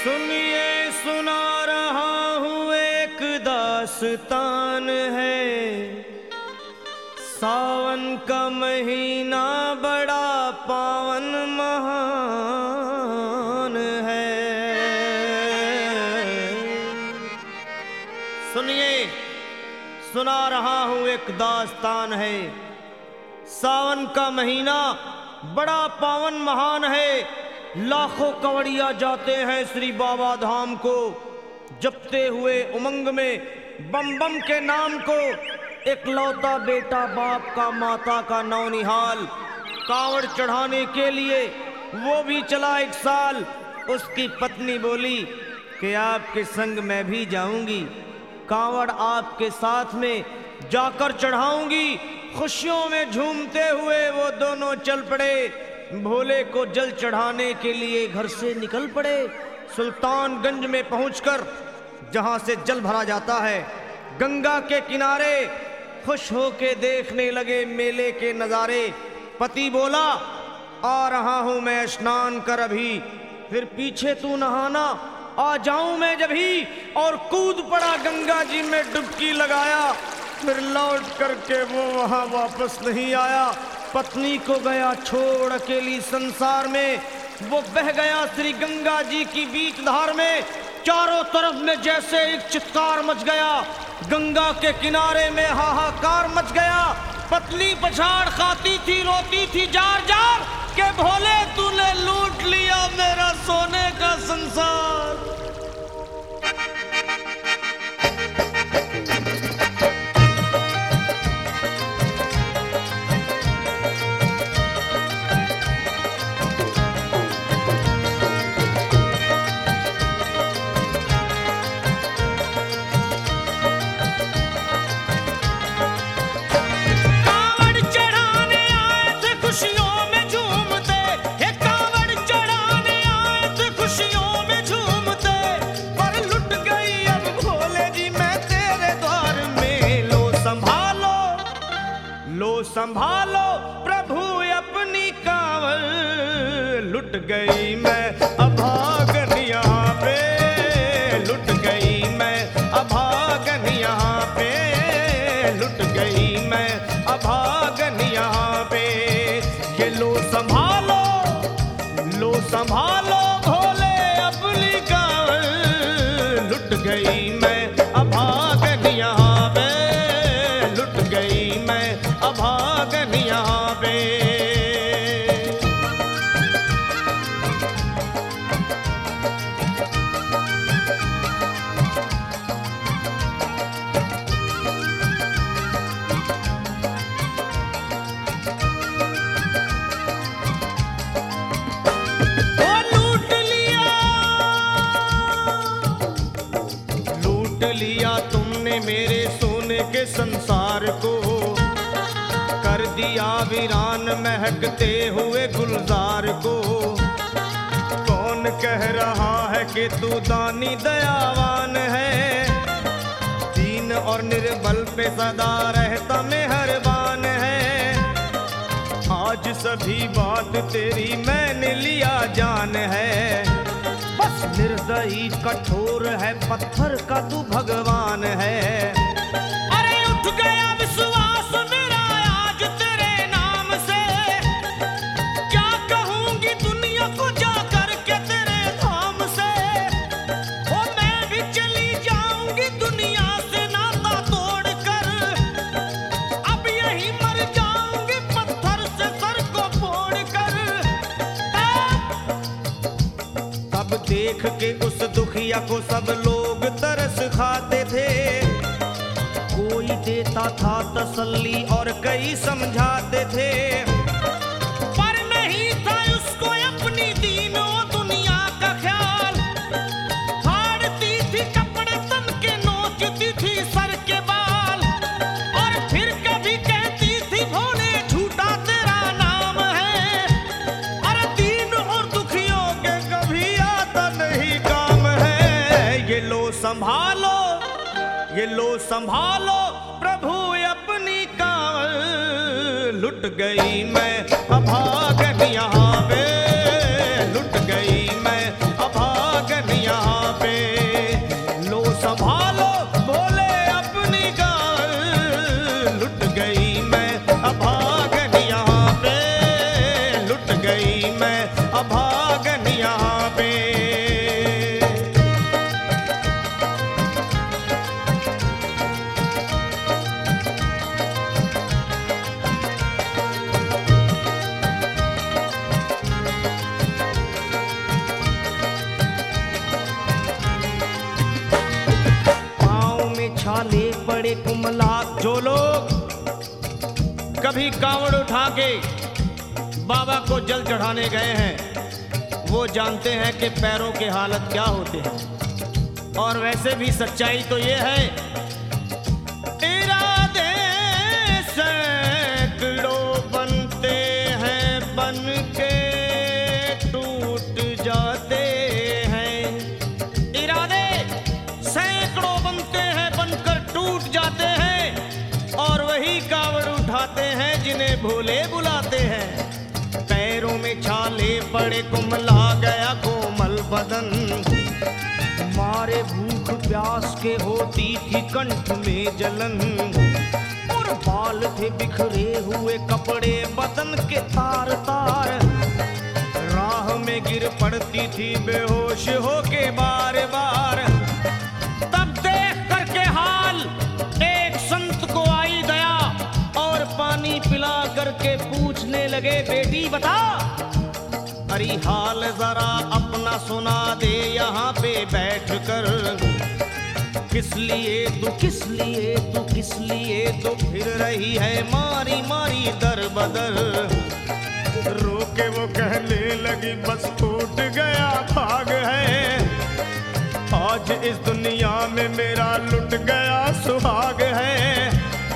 सुनिए सुना रहा हूँ एक दास्तान है। सावन का महीना बड़ा पावन महान है। सुनिए सुना रहा हूँ एक दास्तान है। सावन का महीना बड़ा पावन महान है। लाखों कवड़िया जाते हैं श्री बाबा धाम को, जपते हुए उमंग में बम बम के नाम को। एक लौता बेटा बाप का माता का नौनिहाल, कांवड़ चढ़ाने के लिए वो भी चला एक साल। उसकी पत्नी बोली कि आपके संग मैं भी जाऊंगी, कांवड़ आपके साथ में जाकर चढ़ाऊंगी। खुशियों में झूमते हुए वो दोनों चल पड़े। भोले को जल चढ़ाने के लिए घर से निकल पड़े। सुल्तानगंज में पहुंचकर जहां से जल भरा जाता है, गंगा के किनारे खुश होके देखने लगे मेले के नजारे। पति बोला आ रहा हूं मैं स्नान कर अभी, फिर पीछे तू नहाना आ जाऊं मैं जभी। और कूद पड़ा गंगा जी में डुबकी लगाया। फिर लौट करके वो वहां वापस नहीं आया। पत्नी को गया छोड़ अकेली संसार में। वो बह गया श्री गंगा जी की बीच धार में। चारों तरफ में जैसे एक चित्कार मच गया, गंगा के किनारे में हाहाकार मच गया। पत्नी पछाड़ खाती थी, रोती थी जार जार के भोले तूने लूट लिया मेरा सोने का संसार। संभालो प्रभु अपनी कांवड़, लुट गई मैं अभागन यहाँ पे, लुट गई मैं अभागन यहाँ पे, लुट गई मैं अभागन यहाँ पे। ये लो संभालो भोले अपनी कांवड़, लुट गई मैं अभागन यहाँ पे, लुट गई मैं अभागन यहाँ पे। लूट लिया तुमने मेरे सोने के संसार को, कर दिया वीरान महकते हुए गुलजार को। कौन कह रहा है कि तू दानी दयावान है, दीन और निर्बल पे सदा रहता मेहरबान है। आज सभी बात तेरी मैंने लिया जान है, बस निर्दयी कठोर है पत्थर का तू भगवान है। अरे उठ गया विश्वास मेरा आज तेरे नाम से, क्या कहूंगी दुनिया को जा करके तेरे धाम से। ओ मैं भी चली जाऊंगी दुनिया से नाता तोड़कर, अब यही मर जाऊंगी पत्थर से सर को फोड़कर। तब देख के उस दुखिया को सब लोग तरस खाते थे, कोई देता था तसल्ली और कई समझाते थे। पर नहीं था उसको अपनी दीनों दुनिया का ख्याल, फाड़ती थी कपड़े तन के, नोचती थी सर के बाल। और फिर कभी कहती थी भोले झूठा तेरा नाम है, और दीन और दुखियों के कभी आता नहीं काम है। ये लो संभालो प्रभु अपनी कांवड़, लुट गई मैं अभागन यहाँ पे, लुट गई मैं अभागन यहाँ पड़े कुमला। जो लोग कभी कांवड़ उठा के बाबा को जल चढ़ाने गए हैं वो जानते हैं कि पैरों के हालत क्या होते हैं। और वैसे भी सच्चाई तो ये है, इरादे सैकड़ों बनते हैं बन के टूट जाते हैं। इरादे सैकड़ों बनते हैं बनकर टूट जाते हैं और वही कांवड़ उठाते हैं जिन्हें भोले बुलाते हैं। पैरों में छाले पड़े कुमला गया कोमल बदन, मारे भूख प्यास के होती थी कंठ में जलन। और बाल थे बिखरे हुए कपड़े बदन के तार तार, राह में गिर पड़ती थी बेहोश होके बार बार। तब देख करके हाल एक संत को आई दया और पानी पिला करके पूछने लगे, बेटी बता अरे हाल जरा अपना सुना दे यहाँ पे बैठ कर। किस लिए तू फिर रही है मारी मारी दर बदर। रोके वो कहने लगी बस टूट गया भाग है, आज इस दुनिया में मेरा लुट गया सुहाग है।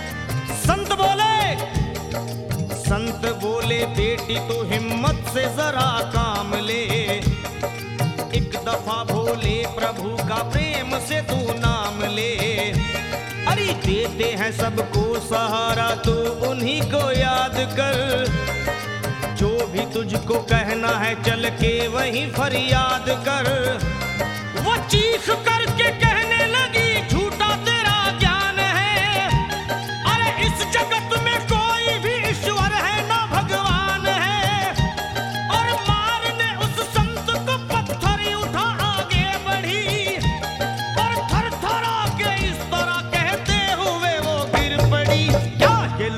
संत बोले बेटी तो हिम्मत से जरा काम ले, एक दफा भोले प्रभु का प्रेम से तू नाम ले। अरे देते हैं सबको सहारा तू उन्हीं को याद कर, जो भी तुझको कहना है चल के वहीं फरियाद कर। वो चीख करके कहने लगी झूठा तेरा ज्ञान है, अरे इस जगत में कोई भी ईश्वर है ना भगवान है। और मारने उस संत को पत्थर उठा आगे बढ़ी और थर थर आके इस तरह कहते हुए वो गिर पड़ी। क्या ये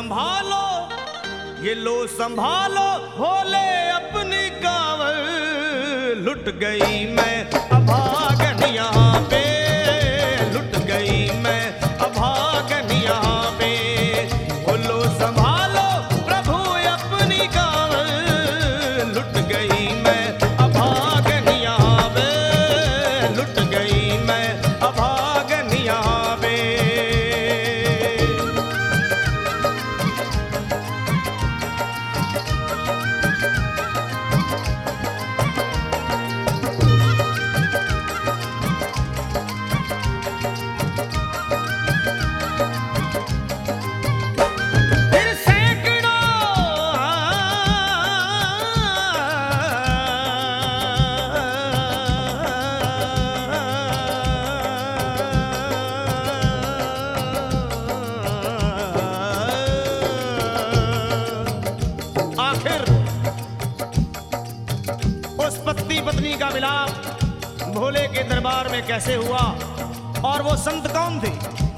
लो संभालो भोले अपनी कांवड़, लुट गई मैं अभागन यहाँ पे, लुट गई मैं अभागन यहाँ पे। बोलो संभालो प्रभु अपनी कांवड़, लुट गई मैं अभागन यहाँ पे, लुट गई मैं अभागन यहाँ पे। पत्नी का मिलाप भोले के दरबार में कैसे हुआ और वो संत कौन थे?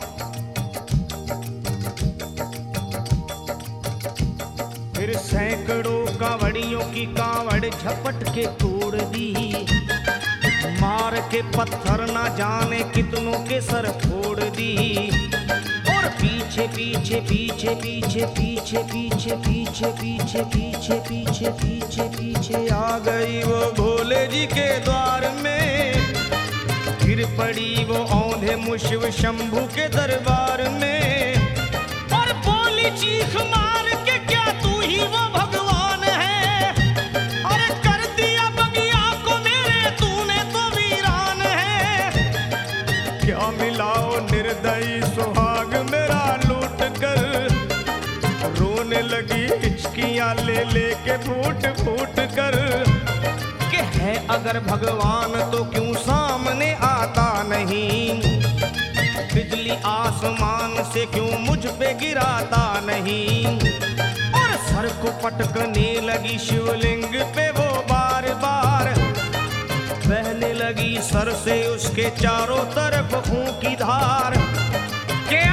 फिर सैकड़ों कांवड़ियों की कांवड़ झपट के तोड़ दी, मार के पत्थर ना जाने कितनों के सर फोड़ दी। और पीछे पीछे पीछे पीछे पीछे पीछे पीछे पीछे पीछे पीछे पीछे पीछे आ गई वो भोले जी के द्वार में। गिर पड़ी वो औंधे मुशिव शंभू के दरबार में और बोली चीख मार के, क्या तू ही वो भगवान है? अरे कर दिया बगिया को मेरे तूने तो वीरान है। क्या मिलाओ निर्दयी सुहाग मेरा लूट कर, रोने लगी हिचकियां ले लेके फूट फूट कर। कि है अगर भगवान तो क्यों सामने आता नहीं, बिजली आसमान से क्यों मुझ पे गिराता नहीं। और सर को पटकने लगी शिवलिंग पे वो बार बार, बहने लगी सर से उसके चारों तरफ खून की धार। के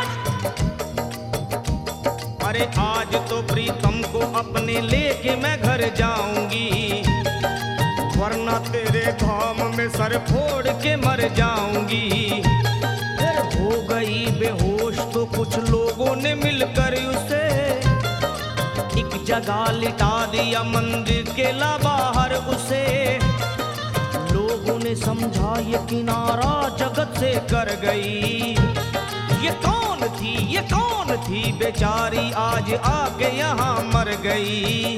अरे आज तो प्रीतम को अपने लेके मैं घर जाऊंगी, वरना तेरे धाम में सर फोड़ के मर जाऊंगी। फिर गई बेहोश तो कुछ लोगों ने मिलकर उसे एक जगह लिटा दिया मंदिर के ला बाहर उसे। लोगों ने समझा ये किनारा जगत से कर गई। ये कौन थी बेचारी आज आके यहाँ मर गई।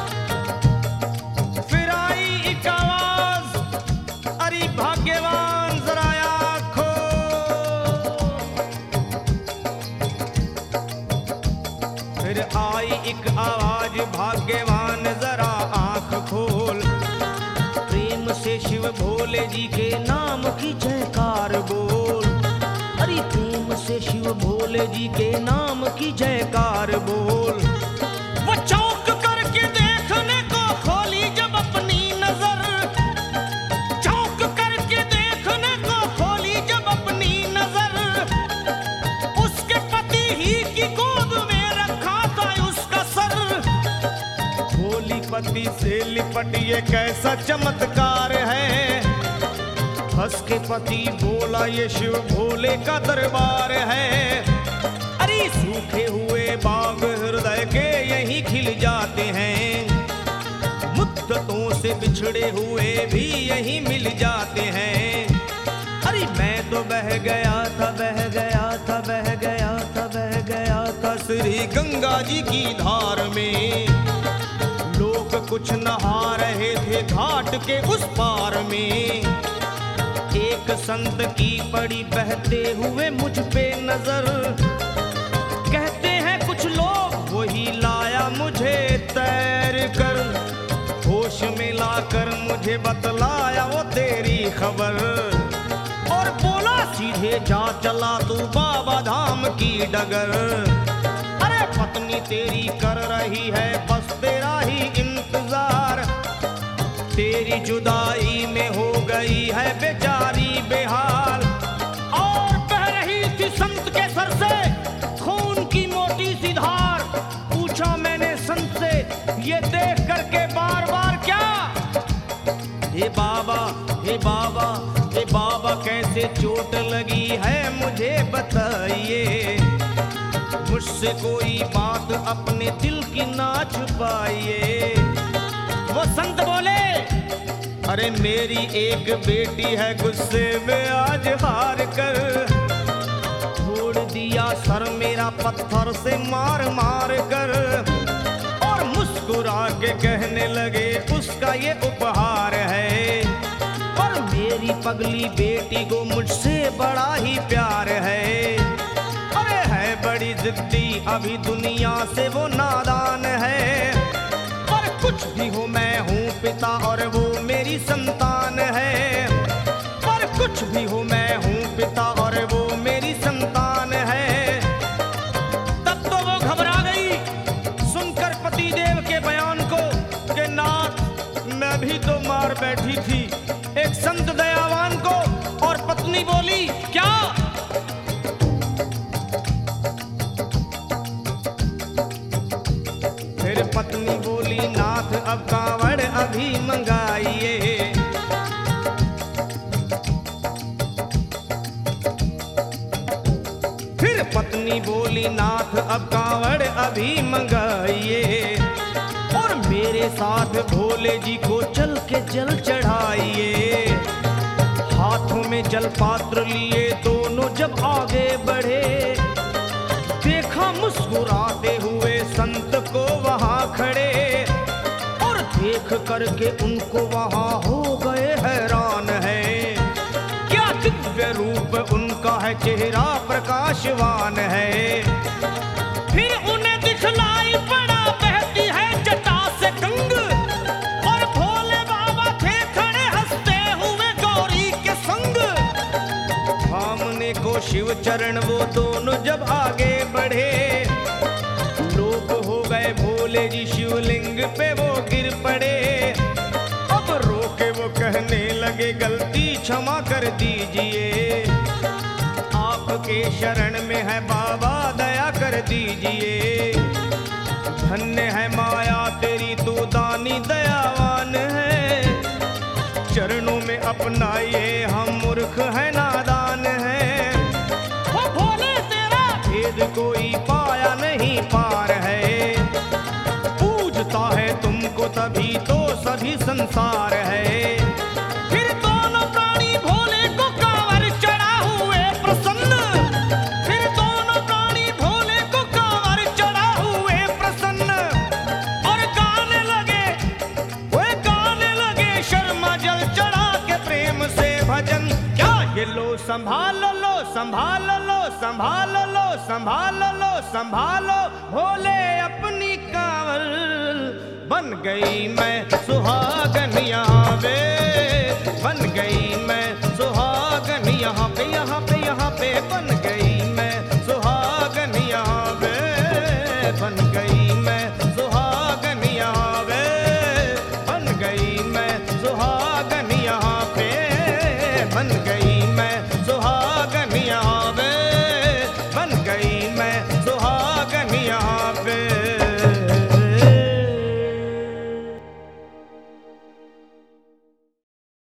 फिर आई एक आवाज, अरे भाग्यवान जरा आँख खोल। फिर आई एक आवाज, भाग्यवान जरा आँख खोल। प्रेम से शिव भोले जी के नाम की जयकार बोल। अरे प्रेम से शिव भोले जी के नाम की जयकार बोल। वो चौंक करके देखने को खोली जब अपनी नजर, चौंक करके देखने को खोली जब अपनी नजर। उसके पति ही की गोद में रखा था उसका सर। भोली पति से लिपट ये कैसा चमत्कार है। हंस के पति बोला ये शिव भोले का दरबार है। अरे सूखे हुए बाग हृदय के यहीं खिल जाते हैं। मुद्दतों से बिछड़े हुए भी यहीं मिल जाते हैं। अरे मैं तो बह गया था श्री गंगा जी की धार में। लोग कुछ नहा रहे थे घाट के उस पार में। एक संत की पड़ी बहते हुए मुझ पे नजर। कहते हैं कुछ लोग वही लाया मुझे तैर कर। होश में लाकर मुझे बतलाया वो तेरी खबर। और बोला सीधे जा चला तू बाबा धाम की डगर। अरे पत्नी तेरी कर रही है बस तेरा ही इंतजार। तेरी जुदाई में हो गई है बेचारी बेहाल। और बह रही थी संत के सर से खून की मोटी सी धार। पूछा मैंने संत से ये देख करके बार बार क्या। हे बाबा हे बाबा हे बाबा कैसे चोट लगी है मुझे बताइए। मुझसे कोई बात अपने दिल की ना छुपाइए। वो संत बोले अरे मेरी एक बेटी है गुस्से में आज हार कर। छोड़ दिया सर मेरा पत्थर से मार मार कर। और मुस्कुरा के कहने लगे उसका ये उपहार है। और मेरी पगली बेटी को मुझसे बड़ा ही प्यार है। अरे है बड़ी जिद्दी अभी दुनिया से वो नादान है। पर कुछ भी हो मैं हूँ पिता और वो मेरी संतान है। पर कुछ भी हो मैं हूँ पिता और वो मेरी संतान है। तब तो वो घबरा गई सुनकर पतिदेव के बयान को कि नाथ मैं भी तो मार बैठी थी एक संत दयावान को। और पत्नी बोली क्या। फिर पत्नी बोली नाथ अब कांवड़ अभी मंगाइए। फिर पत्नी बोली नाथ अब कांवड़ अभी मंगाइए। और मेरे साथ भोले जी को चल के जल चढ़ाइए। हाथों में जल पात्र लिए दोनों जब आगे बढ़े। देखा मुस्कुराते हुए संत को वहां खड़े। और देख करके उनको वहां हो गए हैरान है। क्या दिव्य रूप उनका है चेहरा प्रकाशवान है। फिर उन्हें दिखलाई पड़ा बहती है जटा से गंग। और भोले बाबा थे खड़े हंसते हुए गौरी के संग। थामने को शिव चरण वो दोनों जब आगे बढ़े। लोग हो गए भोले जी शिवलिंग पे वो गिर पड़े। अब रोके वो कहने लगे गलती क्षमा कर दीजिए। आपके शरण में है बाबा दया कर दीजिए। धन्य है माया तेरी तू दानी दयावान है। चरणों में अपनाइए हम मूर्ख है नादान है। वो तभी तो सभी संसार है। फिर दोनों प्राणी भोले को कांवर चढ़ा हुए प्रसन्न, फिर दोनों प्राणी भोले को कांवर चढ़ा हुए प्रसन्न, और गाने लगे, वे गाने लगे शर्मा जल चढ़ा के प्रेम से भजन। क्या ये लो संभालो लो संभालो लो संभालो लो संभालो लो संभालो भोले अपनी कांवर, बन गई मैं सुहागन यहाँ पे, बन गई मैं सुहागन यहाँ पे, यहाँ पे यहाँ पे बन गई मैं सुहागन यहाँ पे, बन गई मैं सुहागन यहाँ पे, बन गई मैं सुहागन यहाँ पे, बन